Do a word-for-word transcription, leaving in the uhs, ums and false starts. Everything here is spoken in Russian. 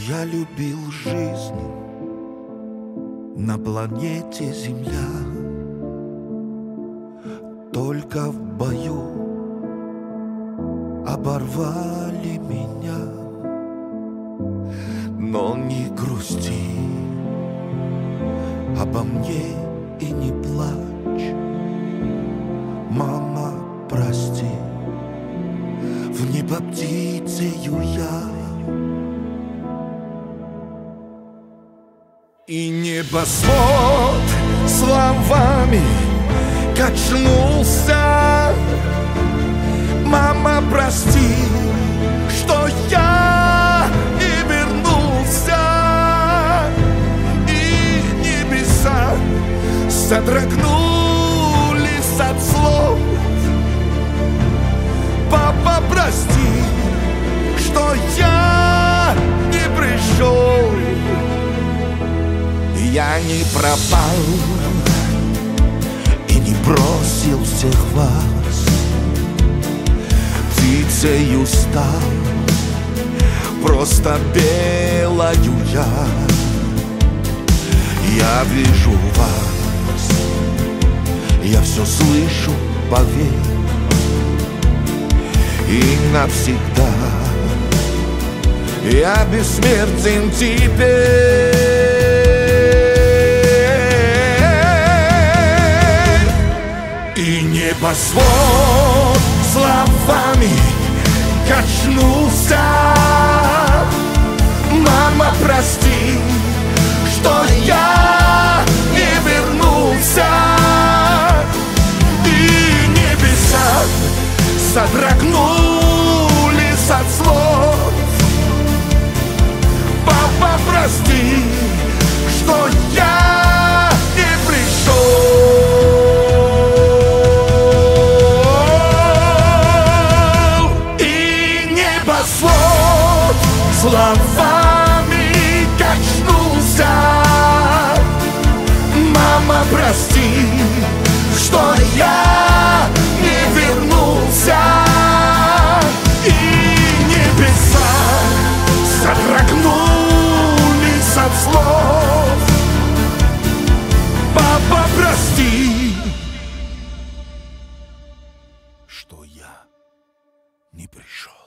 Я любил жизнь на планете Земля, только в бою оборвали меня. Но не грусти обо мне и не плачь, мама, прости, в небо птицею я. И небосвод словами качнулся. Мама, прости, что я не вернулся. И небеса содрогнулись от слов. Папа, прости, что я не пришел. Я не пропал и не бросил всех вас. Птицею стал, просто белою я. Я вижу вас, я все слышу, поверь. И навсегда я бессмертен теперь. И небосвод словами качнулся. Мама, прости, что я не вернулся. И небеса содрогнулись от слов. Папа, прости, что я не пришел. Словами качнулся. Мама, прости, что я не вернулся. И небеса содрогнулись от слов. Папа, прости, что я не пришел.